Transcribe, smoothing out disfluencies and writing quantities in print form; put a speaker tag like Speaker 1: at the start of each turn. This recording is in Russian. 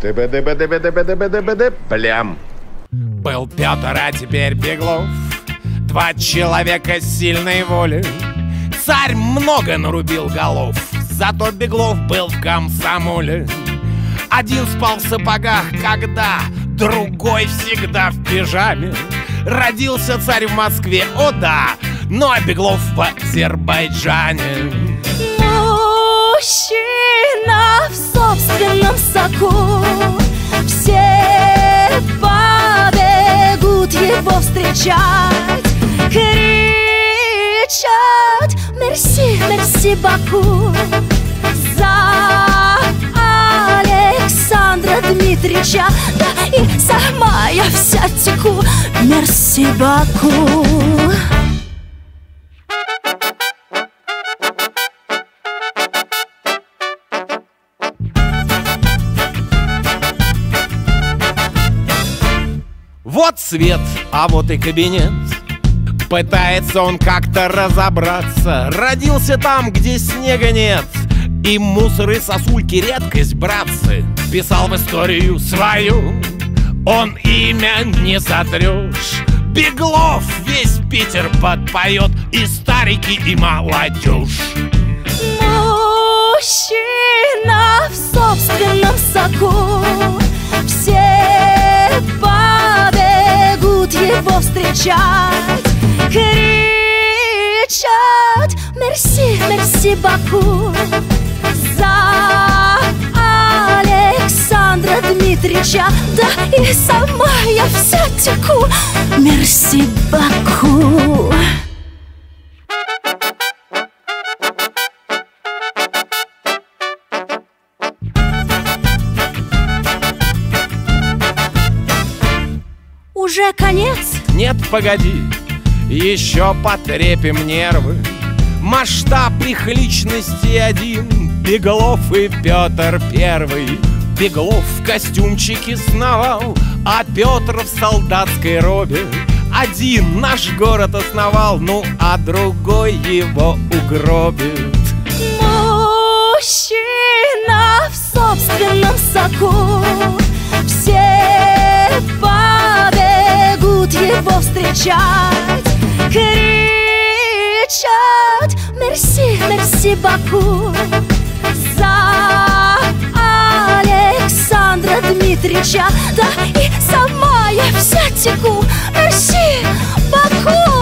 Speaker 1: Плям.
Speaker 2: Был Петр, а теперь Беглов, два человека сильной воли. Царь много нарубил голов, зато Беглов был в комсомоле. Один спал в сапогах, когда другой всегда в пижаме. Родился царь в Москве, о да, но Беглов в Азербайджане.
Speaker 3: Мужчина в собственном соку, все побегут его встречать, кричат: мерси, мерси, Баку, за Александра Дмитрича. Да и сама я вся теку, мерси, Баку.
Speaker 2: Вот свет, а вот и кабинет. Пытается он как-то разобраться. Родился там, где снега нет, и мусор и сосульки редкость, братцы. Писал в историю свою, он имя не сотрешь. Беглов весь Питер подпоет, и старики, и молодежь.
Speaker 3: Мужчина в собственном соку, все побегут его встречать, кричат: мерси, мерси, Баку, за Александра Дмитрича. Да и сама я вся теку, мерси, Баку. Уже конец?
Speaker 2: Нет, погоди, еще потрепим нервы. Масштаб их личности один: Беглов и Петр Первый. Беглов в костюмчике сновал, а Петр в солдатской робе. Один наш город основал, ну а другой его угробит.
Speaker 3: Мужчина в собственном соку, все побегут его встречать, кричат: мерси, мерси, Баку, за Александра Дмитрича. Да и сама я вся теку, мерси, Баку.